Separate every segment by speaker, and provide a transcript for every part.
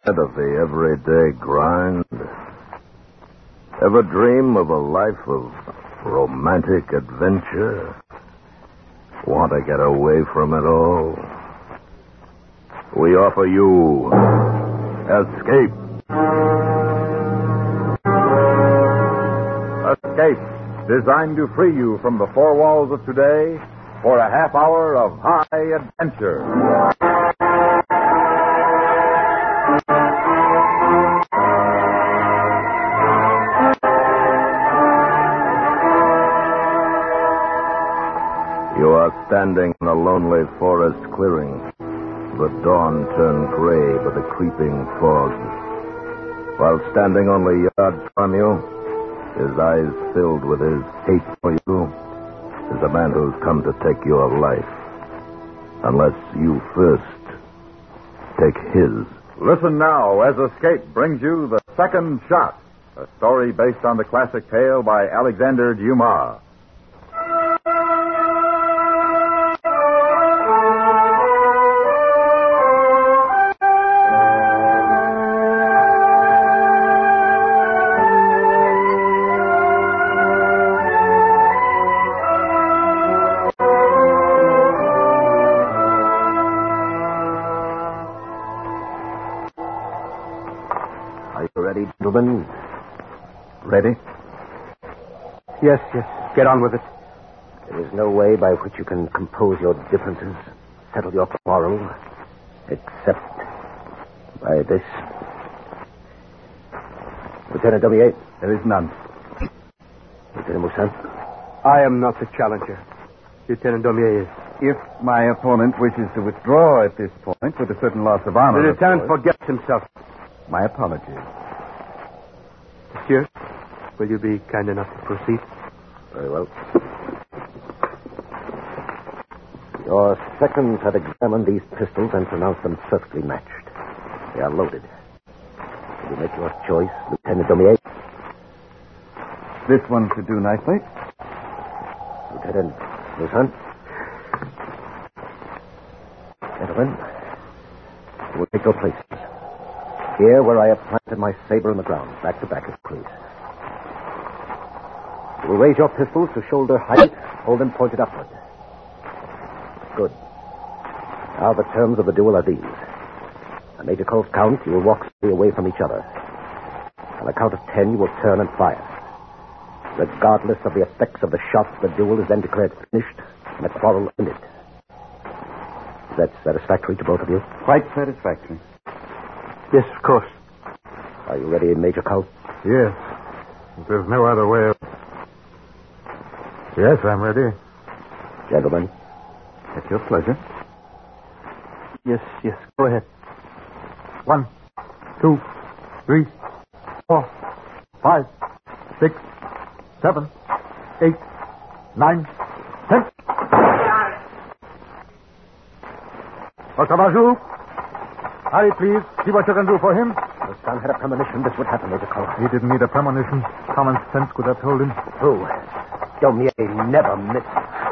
Speaker 1: of the everyday grind? Ever dream of a life of romantic adventure? Want to get away from it all? We offer you Escape.
Speaker 2: Escape, designed to free you from the four walls of today for a half hour of high adventure.
Speaker 1: You are standing in a lonely forest clearing. The dawn turned gray by the creeping fog. While standing only yards from you, his eyes filled with his hate for you, is a man who's come to take your life. Unless you first take his.
Speaker 2: Listen now as Escape brings you The Second Shot, a story based on the classic tale by Alexander Dumas.
Speaker 1: Ready, gentlemen? Ready?
Speaker 3: Yes. Get on with it.
Speaker 4: There is no way by which you can compose your differences, settle your quarrel, except by this. Lieutenant Daumier?
Speaker 2: There is none.
Speaker 4: Lieutenant Moussin?
Speaker 3: I am not the challenger. Lieutenant Daumier is.
Speaker 2: If my opponent wishes to withdraw at this point with a certain loss of honor...
Speaker 3: The lieutenant forgets himself.
Speaker 2: My apologies.
Speaker 3: Monsieur, will you be kind enough to proceed?
Speaker 4: Very well. Your seconds have examined these pistols and pronounced them perfectly matched. They are loaded. Will you make your choice, Lieutenant Daumier?
Speaker 2: This one should do nicely.
Speaker 4: Lieutenant Moussin? Gentlemen, you will take your places. Here, where I have planted my saber in the ground, back to back, please. You will raise your pistols to shoulder height, hold them pointed upward. Good. Now the terms of the duel are these. On Major Cole's count, you will walk slowly away from each other. On the count of 10, you will turn and fire. Regardless of the effects of the shots, the duel is then declared finished and the quarrel ended. Is that satisfactory to both of you?
Speaker 2: Quite satisfactory.
Speaker 3: Yes, of course.
Speaker 4: Are you ready, Major Cole?
Speaker 5: Yes. If there's no other way of... Yes, I'm ready.
Speaker 4: Gentlemen?
Speaker 2: At your pleasure.
Speaker 3: Yes. Go ahead.
Speaker 5: 1, 2, 3, 4, 5, 6, 7, 8, 9, 10. Dr. Bajou, hurry, please. See what you can do for him.
Speaker 4: If Stan had a premonition, this would happen, Major Cole.
Speaker 5: He didn't need a premonition. Common sense could have told him.
Speaker 4: Who? Daumier never missed.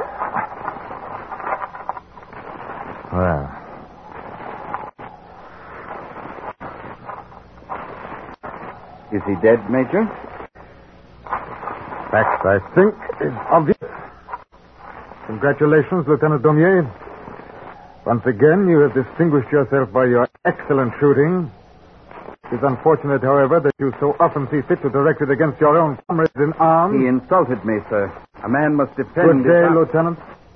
Speaker 5: Well.
Speaker 2: Is he dead, Major?
Speaker 5: Fact, I think, is obvious. Congratulations, Lieutenant Daumier. Once again, you have distinguished yourself by your excellent shooting. It is unfortunate, however, that you so often see fit to direct it against your own comrades in arms.
Speaker 2: He insulted me, sir. A man must defend...
Speaker 5: Good day, Lieutenant.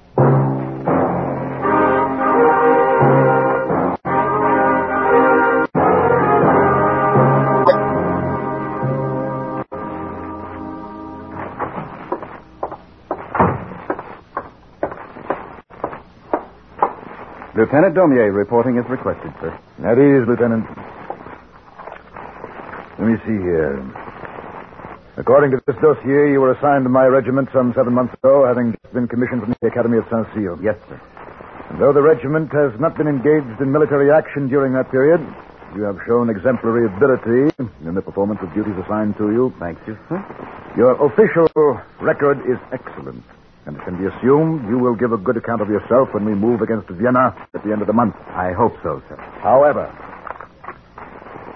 Speaker 2: Lieutenant Daumier reporting as requested, sir.
Speaker 6: At ease, Lieutenant. Let me see here. According to this dossier, you were assigned to my regiment some 7 months ago, having just been commissioned from the Academy at Saint-Cyr.
Speaker 2: Yes, sir.
Speaker 6: And though the regiment has not been engaged in military action during that period, you have shown exemplary ability in the performance of duties assigned to you.
Speaker 2: Thank you, sir.
Speaker 6: Your official record is excellent, and it can be assumed you will give a good account of yourself when we move against Vienna at the end of the month.
Speaker 2: I hope so, sir.
Speaker 6: However,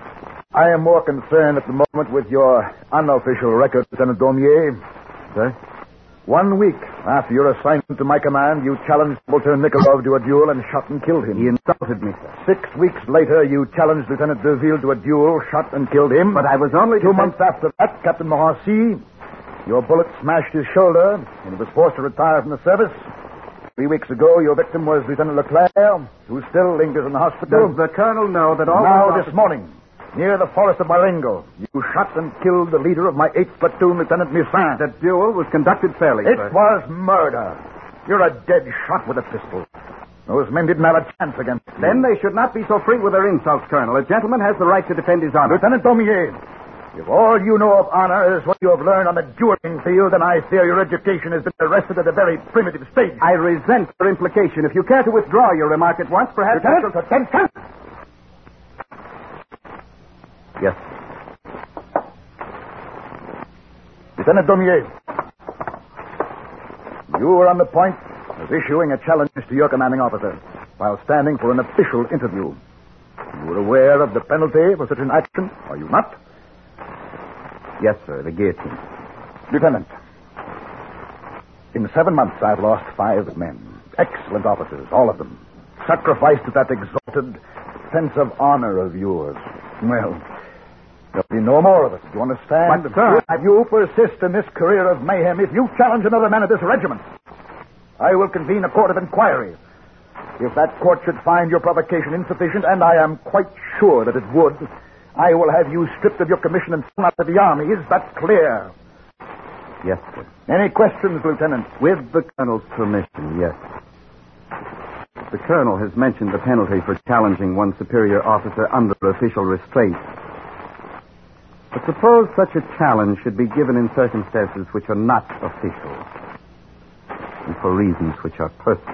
Speaker 6: I am more concerned at the moment with your unofficial record, Lieutenant Daumier.
Speaker 5: Sir?
Speaker 6: 1 week after your assignment to my command, you challenged Subaltern Nikolov to a duel and shot and killed him.
Speaker 7: He insulted me, sir.
Speaker 6: 6 weeks later, you challenged Lieutenant Deville to a duel, shot and killed him.
Speaker 7: But I was only...
Speaker 6: 2 months after that, Captain Morancy, your bullet smashed his shoulder, and he was forced to retire from the service. 3 weeks ago, your victim was Lieutenant Leclerc, who still lingers in the hospital.
Speaker 7: Does the colonel know that all...
Speaker 6: Now, this morning, near the forest of Marengo, you shot and killed the leader of my 8th platoon, Lieutenant Musin.
Speaker 7: The duel was conducted fairly,
Speaker 6: It
Speaker 7: sir.
Speaker 6: was murder. You're a dead shot with a pistol. Those men didn't have a chance against you.
Speaker 7: Then they should not be so free with their insults, Colonel. A gentleman has the right to defend his honor.
Speaker 6: Lieutenant Daumier, if all you know of honor is what you have learned on the dueling field, then I fear your education has been arrested at a very primitive stage.
Speaker 7: I resent your implication. If you care to withdraw your remark at once, perhaps...
Speaker 6: Lieutenant, attention!
Speaker 7: Yes.
Speaker 6: Lieutenant Daumier, you were on the point of issuing a challenge to your commanding officer while standing for an official interview. You were aware of the penalty for such an action, are you not?
Speaker 7: Yes, sir, the guillotine.
Speaker 6: Lieutenant, in 7 months I've lost 5 men. Excellent officers, all of them. Sacrificed to that exalted sense of honor of yours. Well, there'll be no more of it, do you understand?
Speaker 7: But, sir...
Speaker 6: If you persist in this career of mayhem, if you challenge another man of this regiment, I will convene a court of inquiry. If that court should find your provocation insufficient, and I am quite sure that it would, I will have you stripped of your commission and thrown out of the army. Is that clear?
Speaker 7: Yes, sir.
Speaker 6: Any questions, Lieutenant?
Speaker 7: With the colonel's permission, yes. The colonel has mentioned the penalty for challenging one superior officer under official restraint. But suppose such a challenge should be given in circumstances which are not official, and for reasons which are personal.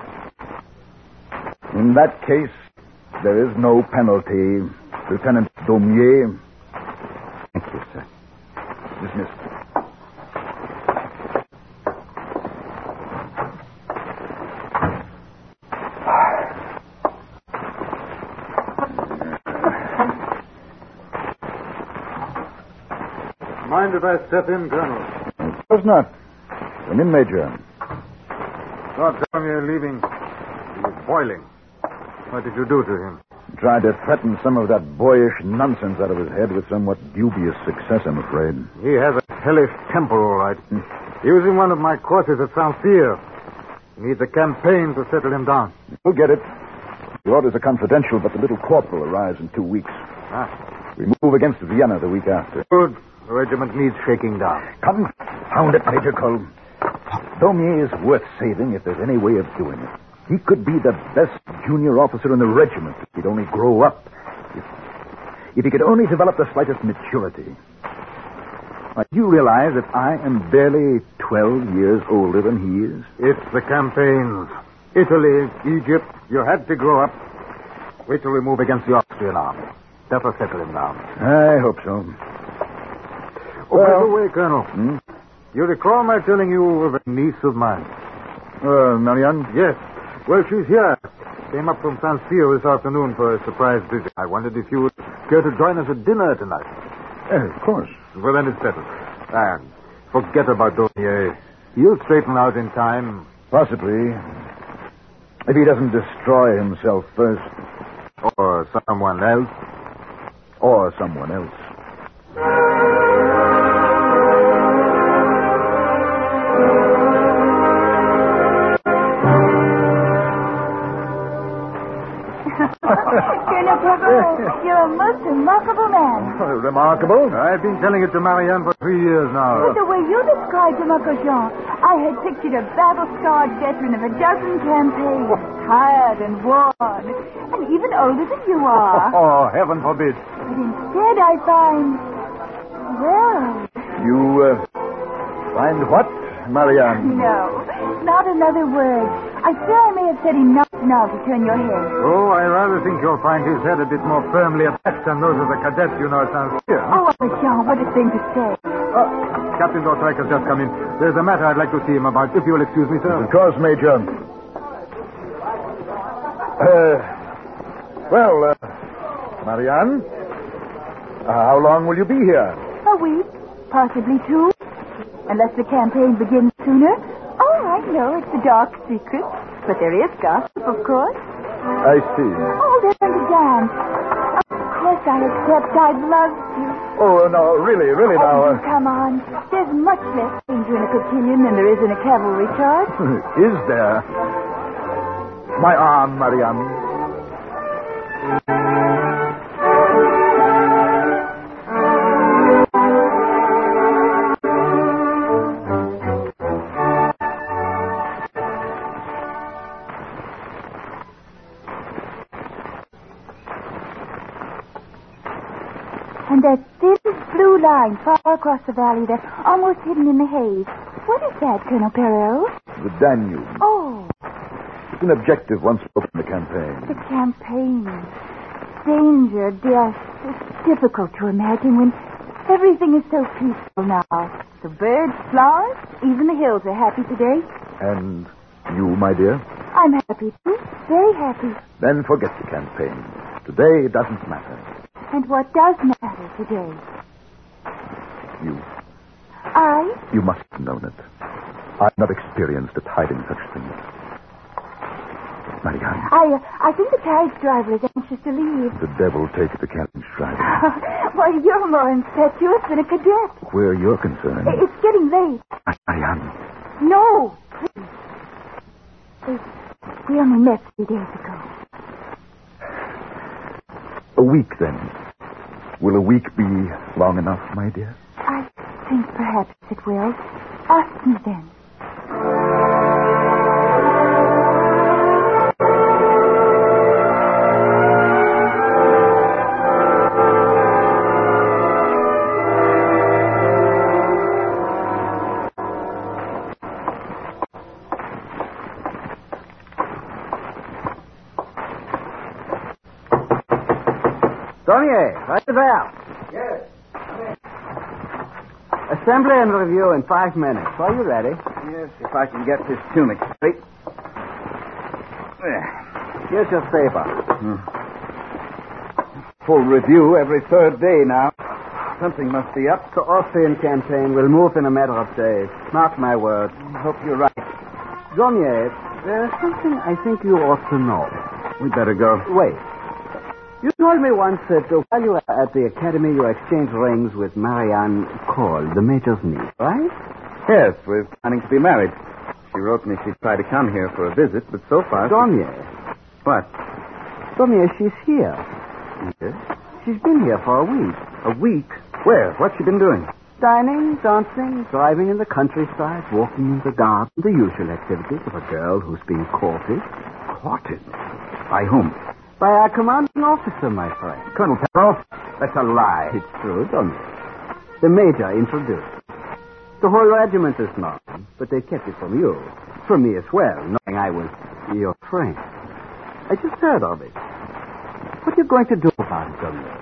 Speaker 6: In that case, there is no penalty, Lieutenant Daumier.
Speaker 7: Thank you, sir.
Speaker 6: Dismissed.
Speaker 5: Mind if I step in, Colonel?
Speaker 6: Of course not. Come in, Major.
Speaker 5: Lord Daumier leaving. He was boiling. What did you do to him?
Speaker 6: Tried to threaten some of that boyish nonsense out of his head with somewhat dubious success, I'm afraid.
Speaker 5: He has a hellish temper, all right. He was in one of my courses at Saint-Cyr. He needs a campaign to settle him down.
Speaker 6: We'll get it. The orders are confidential, but the little corporal arrives in 2 weeks. We move against Vienna the week after.
Speaker 5: Good. The regiment needs shaking down.
Speaker 6: Confound it, Major Cole. Daumier is worth saving if there's any way of doing it. He could be the best junior officer in the regiment if he'd only grow up. If he could only develop the slightest maturity. Now, you realize that I am barely 12 years older than he is?
Speaker 5: It's the campaigns. Italy, Egypt. You had to grow up. Wait till we move against the Austrian army. That'll settle him down.
Speaker 6: I hope so.
Speaker 5: Oh, by the way, Colonel. You recall my telling you of a niece of mine?
Speaker 6: Marianne?
Speaker 5: Yes. Well, she's here. Came up from Saint-Cyr this afternoon for a surprise visit. I wondered if you would care to join us at dinner tonight.
Speaker 6: Of course.
Speaker 5: Well, then it's settled. And forget about Daumier. He'll straighten out in time.
Speaker 6: Possibly. If he doesn't destroy himself first.
Speaker 5: Or someone else.
Speaker 6: Or someone else.
Speaker 8: Colonel Perrault, you're a most remarkable man.
Speaker 6: Remarkable?
Speaker 5: I've been telling it to Marianne for 3 years now.
Speaker 8: But the way you described him, Uncle Jean, I had pictured a battle-scarred veteran of a dozen campaigns, tired and worn, and even older than you are.
Speaker 5: Oh, heaven forbid.
Speaker 8: But instead I find... Well...
Speaker 6: You, find what, Marianne?
Speaker 8: No, not another word. I fear I may have said enough now to turn your head.
Speaker 5: Oh, I rather think you'll find his head a bit more firmly attached than those of the cadets you know at Saint-Cyr.
Speaker 8: Oh, Uncle Jean, what a thing to say.
Speaker 5: Captain D'Autrec has just come in. There's a matter I'd like to see him about, if you'll excuse me, sir.
Speaker 6: Of course, Major. Marianne? How long will you be here?
Speaker 8: A week, possibly 2. Unless the campaign begins sooner. Oh, I know, it's a dark secret. But there is gossip, of course.
Speaker 6: I see.
Speaker 8: Oh, they're going to dance. Of course I accept. I'd love to.
Speaker 6: Oh, no, really now.
Speaker 8: Oh, come on. There's much less danger in a cotillion than there is in a cavalry charge.
Speaker 6: Is there? My arm, Marianne.
Speaker 8: And that thin blue line far across the valley there, almost hidden in the haze. What is that, Colonel Perrault?
Speaker 6: The Danube.
Speaker 8: Oh,
Speaker 6: It's an objective once spoken in the campaign.
Speaker 8: the campaign. Danger, death. It's difficult to imagine when everything is so peaceful now. The birds, flowers, even the hills are happy today.
Speaker 6: And you, my dear?
Speaker 8: I'm happy too. Very happy.
Speaker 6: Then forget the campaign. Today it doesn't matter.
Speaker 8: And what does matter today?
Speaker 6: You
Speaker 8: I?
Speaker 6: must have known it. I'm not experienced at hiding such things. Marianne,
Speaker 8: I think the carriage driver is anxious to leave.
Speaker 6: the devil take the carriage driver.
Speaker 8: Why, you're more impetuous than a cadet.
Speaker 6: Where you're concerned.
Speaker 8: It's getting late.
Speaker 6: Marianne,
Speaker 8: No, please. We only met 3 days ago.
Speaker 6: a week then. Will a week be long enough, my dear?
Speaker 8: I think perhaps it will. Ask me then.
Speaker 7: Dornier, right there.
Speaker 3: Yes.
Speaker 7: Assembly and review in 5 minutes. Are you ready?
Speaker 3: Yes, if I can get this tunic straight.
Speaker 7: Here's your paper.
Speaker 3: Full review every 3rd day now. Something must be up.
Speaker 7: The Austrian campaign will move in a matter of days. Mark my words.
Speaker 3: Hope you're right.
Speaker 7: Dornier, there's something I think you ought to know.
Speaker 3: We better go.
Speaker 7: Wait. You told me once that while you were at the academy, you exchanged rings with Marianne Cole, the major's niece, right?
Speaker 3: Yes, we're planning to be married. She wrote me she'd try to come here for a visit, but so far...
Speaker 7: Dornier.
Speaker 3: What?
Speaker 7: Dornier, she's here.
Speaker 3: Yes?
Speaker 7: She's been here for a week.
Speaker 3: A week? Where? What's she been doing?
Speaker 7: Dining, dancing, driving in the countryside, walking in the garden, the usual activities of a girl who's being courted.
Speaker 3: Courted? By whom?
Speaker 7: By our commanding officer, my friend.
Speaker 3: Colonel Perrault? That's a lie.
Speaker 7: It's true, Dornier. The major introduced. The whole regiment is known, but they kept it from you. From me as well, knowing I was your friend. I just heard of it. What are you going to do about it, Dornier?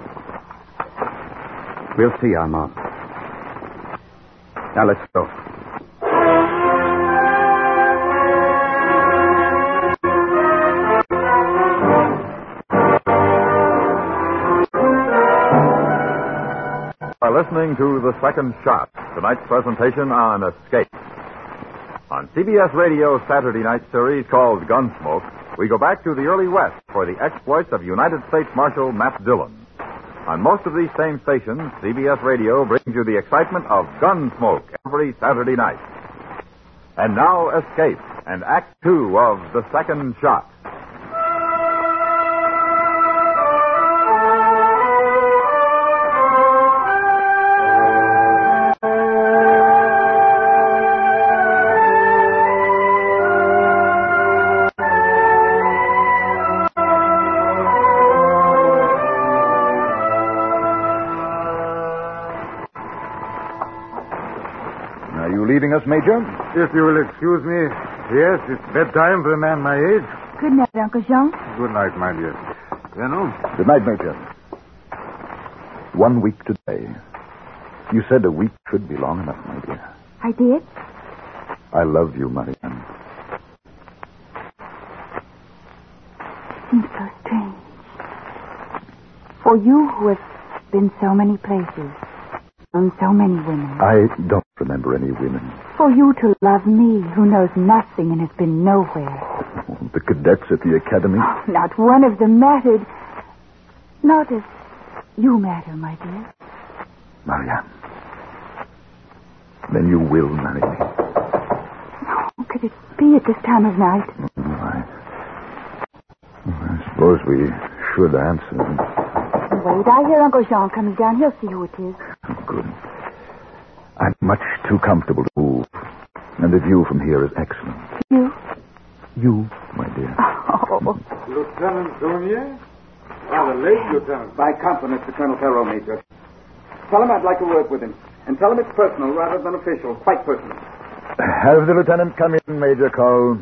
Speaker 3: We'll see, Armand. Now let's go.
Speaker 2: Listening to The Second Shot, tonight's presentation on Escape. On CBS Radio's Saturday night series called Gunsmoke, we go back to the early West for the exploits of United States Marshal Matt Dillon. On most of these same stations, CBS Radio brings you the excitement of Gunsmoke every Saturday night. And now Escape and Act 2 of The Second Shot.
Speaker 6: Leaving us, Major?
Speaker 5: If you will excuse me, yes, it's bedtime for a man my age.
Speaker 8: Good night, Uncle Jean.
Speaker 5: Good night, my dear. Colonel?
Speaker 6: Good night, Major. 1 week today. You said a week should be long enough, my dear.
Speaker 8: I did?
Speaker 6: I love you, Marianne.
Speaker 8: Seems so strange. For you who have been so many places, known so many women.
Speaker 6: I don't remember any women.
Speaker 8: For you to love me, who knows nothing and has been nowhere.
Speaker 6: The cadets at the academy?
Speaker 8: Not one of them mattered. Not as you matter, my dear.
Speaker 6: Marianne. Then you will marry me.
Speaker 8: How could it be at this time of night?
Speaker 6: I suppose we should answer.
Speaker 8: Wait, I hear Uncle Jean coming down. He'll see who it is.
Speaker 6: Oh, good. I'm much too comfortable to move. And the view from here is excellent.
Speaker 8: You?
Speaker 6: You, my dear.
Speaker 8: Oh.
Speaker 5: Lieutenant Dornier? Rather late, Lieutenant.
Speaker 3: My compliments to Colonel Perrault, Major. Tell him I'd like to work with him. And tell him it's personal rather than official. Quite personal.
Speaker 6: Have the lieutenant come in, Major Cole.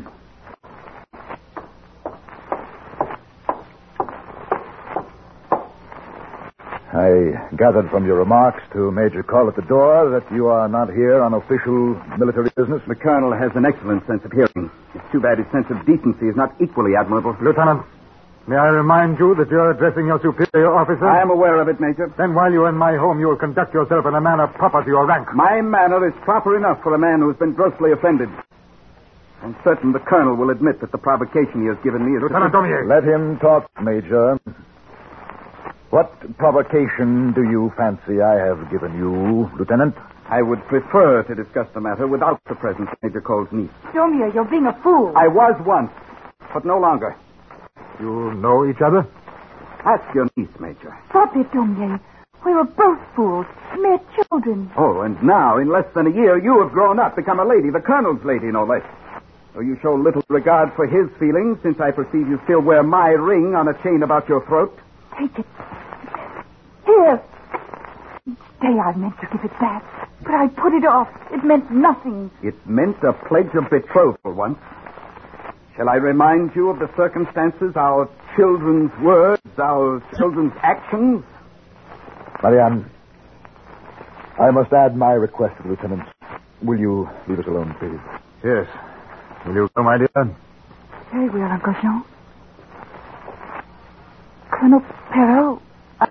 Speaker 6: I gathered from your remarks to Major Cole at the door that you are not here on official military business.
Speaker 3: The Colonel has an excellent sense of hearing. It's too bad his sense of decency is not equally admirable.
Speaker 5: Lieutenant, may I remind you that you're addressing your superior officer?
Speaker 3: I am aware of it, Major.
Speaker 5: Then while you're in my home, you will conduct yourself in a manner proper to your rank.
Speaker 3: My manner is proper enough for a man who's been grossly offended. I'm certain the Colonel will admit that the provocation he has given me is...
Speaker 5: Lieutenant Dornier.
Speaker 6: Let him talk, Major. What provocation do you fancy I have given you, Lieutenant?
Speaker 3: I would prefer to discuss the matter without the presence of Major Cole's niece.
Speaker 8: Dormier, you're being a fool.
Speaker 3: I was once, but no longer.
Speaker 5: You know each other?
Speaker 3: Ask your niece, Major.
Speaker 8: Stop it, Dormier. We were both fools, mere children.
Speaker 3: Oh, and now, in less than a year, you have grown up, become a lady, the Colonel's lady, no less. Though you show little regard for his feelings, since I perceive you still wear my ring on a chain about your throat.
Speaker 8: Take it. Here. Each day I meant to give it back, but I put it off. It meant nothing.
Speaker 3: It meant a pledge of betrothal once. Shall I remind you of the circumstances, our children's words, our children's actions?
Speaker 6: Marianne, I must add my request to the lieutenant. Will you leave us alone, please?
Speaker 5: Yes. Will you go, my dear?
Speaker 8: Very well, Uncle Jean. Colonel Perrault,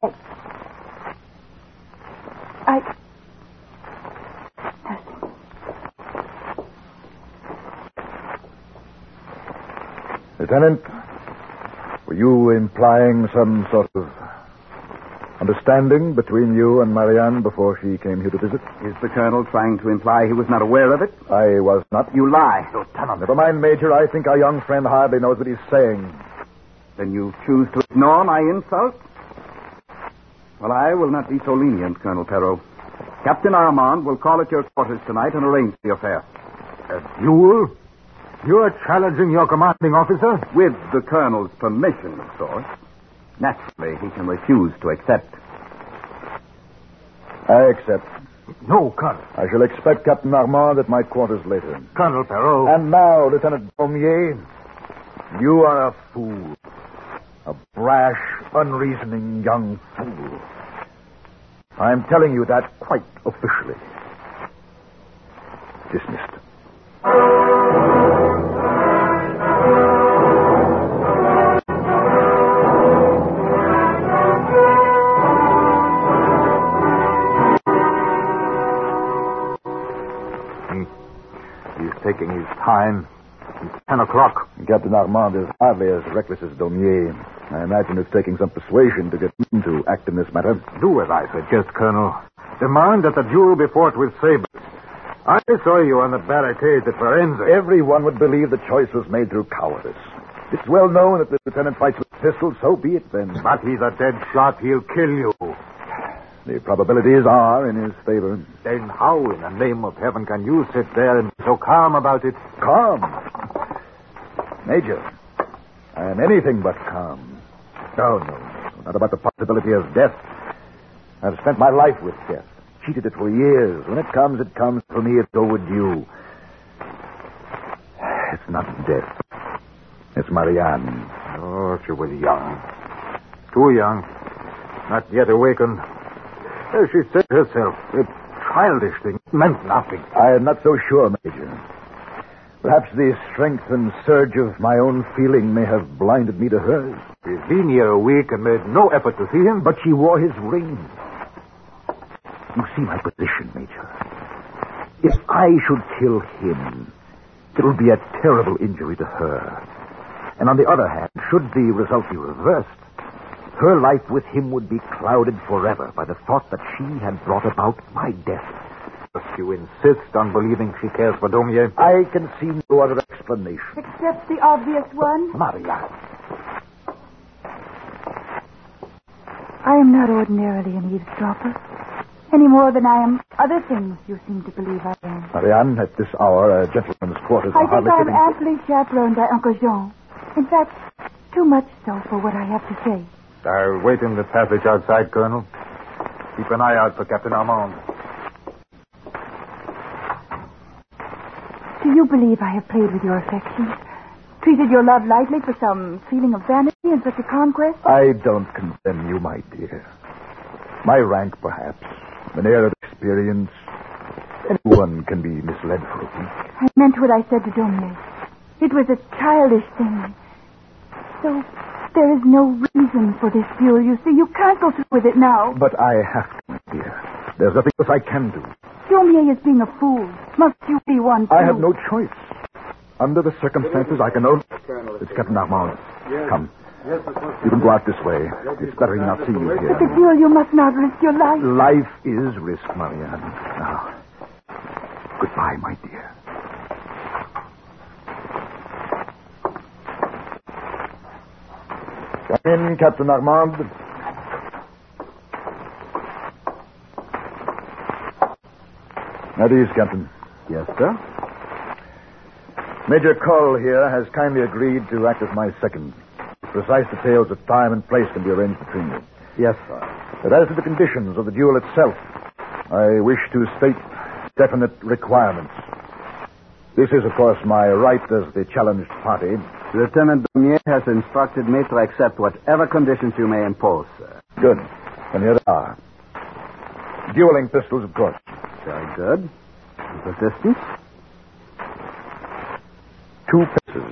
Speaker 8: Nothing.
Speaker 6: Lieutenant, were you implying some sort of understanding between you and Marianne before she came here to visit?
Speaker 3: Is the Colonel trying to imply he was not aware of it?
Speaker 6: I was not.
Speaker 3: You lie.
Speaker 6: Lieutenant. Never mind, Major. I think our young friend hardly knows what he's saying.
Speaker 3: Then you choose to ignore my insult? Well, I will not be so lenient, Colonel Perrault. Captain Armand will call at your quarters tonight and arrange the affair.
Speaker 5: A duel? You're challenging your commanding officer?
Speaker 3: With the Colonel's permission, of course. Naturally, he can refuse to accept.
Speaker 6: I accept.
Speaker 5: No, Colonel.
Speaker 6: I shall expect Captain Armand at my quarters later.
Speaker 5: Colonel Perrault.
Speaker 6: And now, Lieutenant Dormier, you are a fool. A brash, unreasoning young fool. I'm telling you that quite officially. Dismissed.
Speaker 5: He's taking his time. It's 10 o'clock.
Speaker 6: Captain Armand is hardly as reckless as Dormier. I imagine it's taking some persuasion to get him to act in this matter.
Speaker 5: Do as I suggest, Colonel. Demand that the duel be fought with sabers. I saw you on the barricade at Firenze.
Speaker 6: Everyone would believe the choice was made through cowardice. It's well known that the lieutenant fights with pistols, so be it then.
Speaker 5: But he's a dead shot. He'll kill you.
Speaker 6: The probabilities are in his favor.
Speaker 5: Then how, in the name of heaven, can you sit there and be so calm about it?
Speaker 6: Calm? Major, I am anything but calm. No, not about the possibility of death. I've spent my life with death. Cheated it for years. When it comes, it comes. For me, it's overdue. It's not death. It's Marianne.
Speaker 5: Oh, she was young. Too young. Not yet awakened. As she said herself, a childish thing. It meant nothing.
Speaker 6: I am not so sure, Major. Perhaps the strength and surge of my own feeling may have blinded me to hers.
Speaker 5: She's been here a week and made no effort to see him.
Speaker 6: But she wore his ring. You see my position, Major. If I should kill him, it will be a terrible injury to her. And on the other hand, should the result be reversed, her life with him would be clouded forever by the thought that she had brought about my death.
Speaker 5: But you insist on believing she cares for Daumier?
Speaker 6: I can see no other explanation.
Speaker 8: Except the obvious one.
Speaker 6: Maria.
Speaker 8: I am not ordinarily an eavesdropper. Any more than I am other things you seem to believe I am.
Speaker 6: Marianne, at this hour, a gentleman's quarters
Speaker 8: I
Speaker 6: are
Speaker 8: think
Speaker 6: hardly
Speaker 8: I'm
Speaker 6: fitting.
Speaker 8: amply chaperoned by Uncle Jean. In fact, too much so for what I have to say.
Speaker 5: I'll wait in the passage outside, Colonel. Keep an eye out for Captain Armand.
Speaker 8: Do you believe I have played with your affections? Treated your love lightly for some feeling of vanity and such a conquest?
Speaker 6: I don't condemn you, my dear. My rank, perhaps, an air of experience. Anyone can be misled for a week.
Speaker 8: I meant what I said to Daumier. It was a childish thing. So there is no reason for this duel, you see. You can't go through with it now.
Speaker 6: But I have to, my dear. There's nothing else I can do.
Speaker 8: Daumier is being a fool. Must you be one, too?
Speaker 6: I have no choice. Under the circumstances, I can only... It's Captain Armand. Come. You can go out this way. It's better he not see you here.
Speaker 8: But the duel, you must not risk your life.
Speaker 6: Life is risk, Marianne. Now, goodbye, my dear. Come in, Captain Armand. At ease, Captain.
Speaker 3: Yes, sir.
Speaker 6: Major Cull here has kindly agreed to act as my second. Precise details of time and place can be arranged between you.
Speaker 3: Yes, sir.
Speaker 6: But as to the conditions of the duel itself, I wish to state definite requirements. This is, of course, my right as the challenged party.
Speaker 3: Lieutenant Daumier has instructed me to accept whatever conditions you may impose, sir.
Speaker 6: Good. And here they are. Dueling pistols, of course.
Speaker 3: Very good. And persistence?
Speaker 6: 2 paces.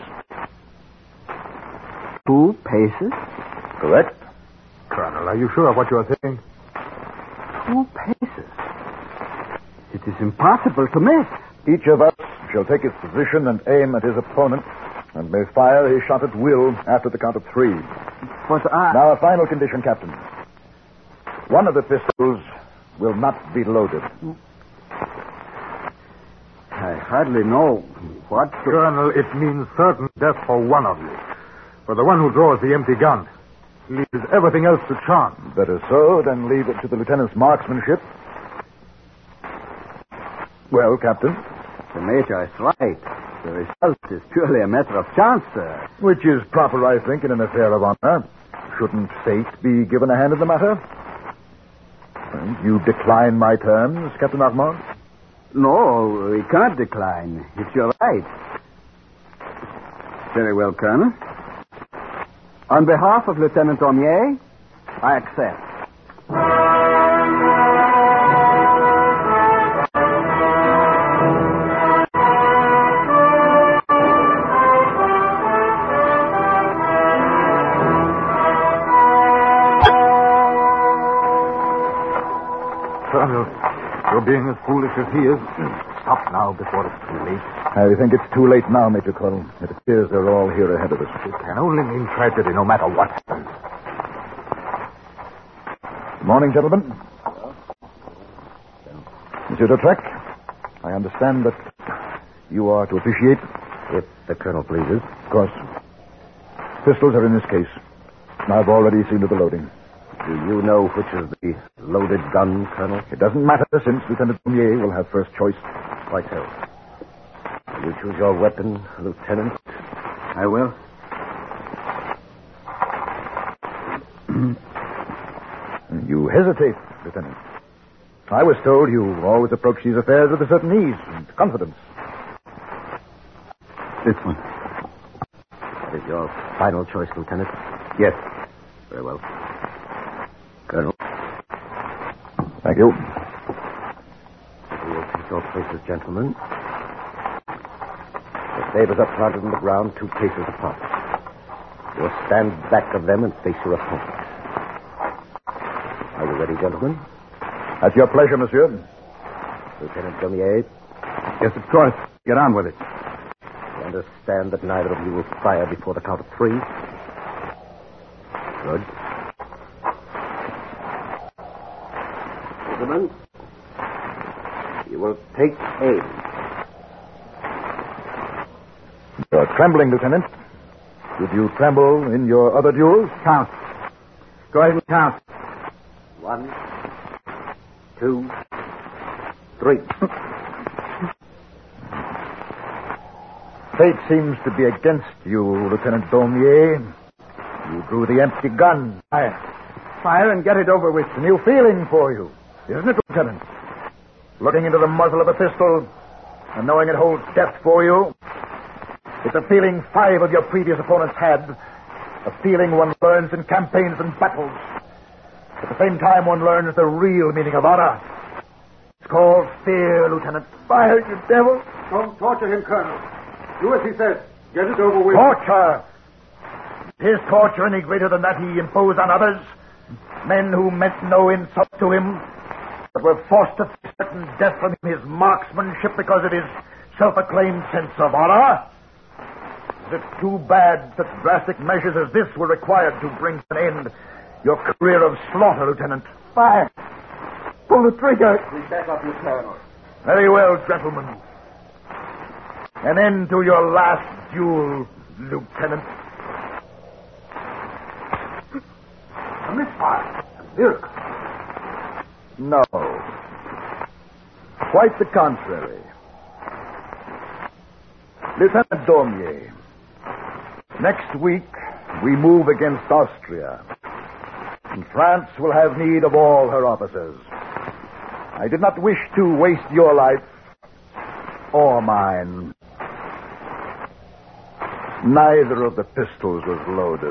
Speaker 3: 2 paces?
Speaker 6: Correct?
Speaker 5: Colonel, are you sure of what you are saying?
Speaker 3: 2 paces? It is impossible to miss.
Speaker 6: Each of us shall take his position and aim at his opponent, and may fire his shot at will after the count of 3.
Speaker 3: But I...
Speaker 6: Now, a final condition, Captain. One of the pistols will not be loaded.
Speaker 3: I hardly know what...
Speaker 5: Colonel, it means certain death for one of you. For the one who draws the empty gun. Leaves everything else to chance.
Speaker 6: Better so than leave it to the lieutenant's marksmanship. Well, Captain?
Speaker 3: The Major is right. The result is purely a matter of chance, sir.
Speaker 6: Which is proper, I think, in an affair of honor. Shouldn't fate be given a hand in the matter? And you decline my terms, Captain Armand?
Speaker 3: No, we can't decline. It's your right. Very well, Colonel. On behalf of Lieutenant Daumier, I accept.
Speaker 5: Colonel, you're being as foolish as he is. Stop now before it's too late.
Speaker 6: I think it's too late now, Major Cull. It appears they're all here ahead of us.
Speaker 5: It can only mean tragedy no matter what happens.
Speaker 6: Morning, gentlemen. Monsieur Dautrec, I understand that you are to officiate.
Speaker 4: If the Colonel pleases.
Speaker 6: Of course. Pistols are in this case. I've already seen to the loading.
Speaker 4: Do you know which is the loaded gun, Colonel?
Speaker 6: It doesn't matter since Lieutenant Daumier will have first choice.
Speaker 4: Quite so. Will you choose your weapon, Lieutenant?
Speaker 3: I will.
Speaker 6: You hesitate, Lieutenant. I was told you always approach these affairs with a certain ease and confidence.
Speaker 3: This one.
Speaker 4: That is your final choice, Lieutenant?
Speaker 3: Yes.
Speaker 4: Very well. Colonel.
Speaker 6: Thank you.
Speaker 4: You will take your places, gentlemen. The sabers are planted on the ground 2 paces apart. You'll stand back of them and face your opponent. Are you ready, gentlemen?
Speaker 6: At your pleasure, monsieur.
Speaker 4: Lieutenant Daumier,
Speaker 3: Yes, of course. Get on with it.
Speaker 4: you understand that neither of you will fire before the count of 3? Good. Gentlemen, you will take aim.
Speaker 6: You're trembling, Lieutenant. Did you tremble in your other duels?
Speaker 3: Count. Go ahead and count.
Speaker 4: 1, 2, 3.
Speaker 6: Fate seems to be against you, Lieutenant Daumier. You drew the empty gun.
Speaker 3: Fire and get it over with.
Speaker 6: It's a new feeling for you, isn't it, Lieutenant? Looking into the muzzle of a pistol and knowing it holds death for you. It's a feeling 5 of your previous opponents had. A feeling one learns in campaigns and battles. At the same time, one learns the real meaning of honor. It's called fear, Lieutenant. Fire, you devil.
Speaker 5: Don't torture him, Colonel. Do as he says. Get it over with.
Speaker 6: Torture! Is torture any greater than that he imposed on others? Men who meant no insult to him, but were forced to face certain death from his marksmanship because of his self-acclaimed sense of honor? Is it too bad such drastic measures as this were required to bring to an end your career of slaughter, Lieutenant? Fire! Pull the trigger!
Speaker 5: We back up, Lieutenant.
Speaker 6: Very well, gentlemen. An end to your last duel, Lieutenant.
Speaker 5: A misfire. A miracle.
Speaker 6: No. Quite the contrary. Lieutenant Daumier, next week we move against Austria. And France will have need of all her officers. I did not wish to waste your life or mine. Neither of the pistols was loaded.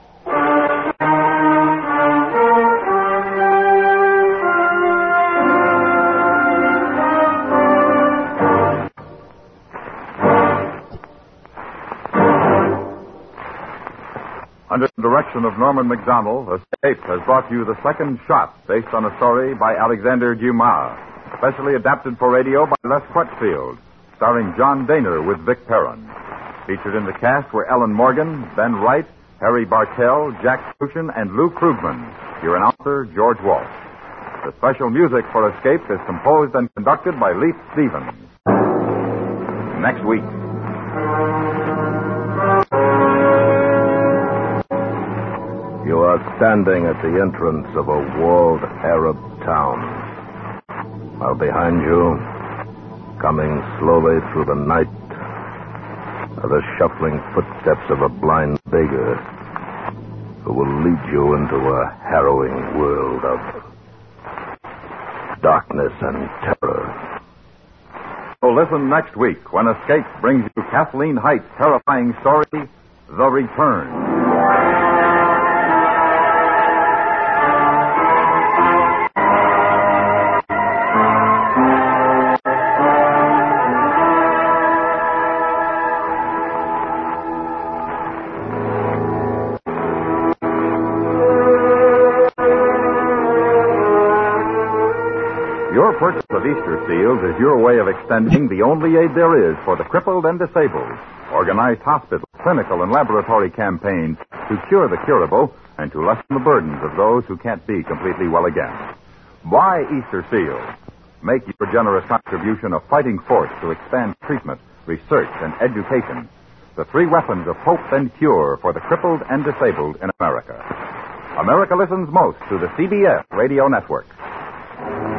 Speaker 2: Under the direction of Norman MacDonald, Escape has brought you The Second Shot, based on a story by Alexander Dumas, specially adapted for radio by Les Crutchfield, starring John Daner with Vic Perrin. Featured in the cast were Ellen Morgan, Ben Wright, Harry Bartell, Jack Crucian, and Lou Krugman. Your announcer, George Walsh. The special music for Escape is composed and conducted by Leith Stevens. Next week.
Speaker 1: You are standing at the entrance of a walled Arab town. While behind you, coming slowly through the night, are the shuffling footsteps of a blind beggar who will lead you into a harrowing world of darkness and terror.
Speaker 2: So listen next week when Escape brings you Kathleen Height's terrifying story, The Return. Your purchase of Easter seals is your way of extending the only aid there is for the crippled and disabled. Organized hospital, clinical, and laboratory campaigns to cure the curable and to lessen the burdens of those who can't be completely well again. Buy Easter seals. Make your generous contribution a fighting force to expand treatment, research, and education. The 3 weapons of hope and cure for the crippled and disabled in America. America listens most to the CBS radio network.